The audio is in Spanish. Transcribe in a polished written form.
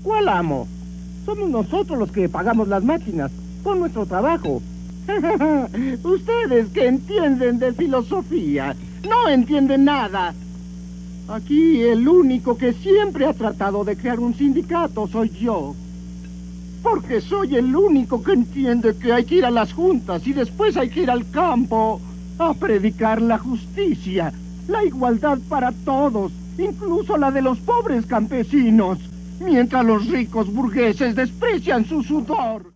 ¿Cuál amo? Somos nosotros los que pagamos las máquinas, con nuestro trabajo. Ustedes que entienden de filosofía, no entienden nada. Aquí el único que siempre ha tratado de crear un sindicato soy yo. Porque soy el único que entiende que hay que ir a las juntas y después hay que ir al campo a predicar la justicia, la igualdad para todos, incluso la de los pobres campesinos, mientras los ricos burgueses desprecian su sudor.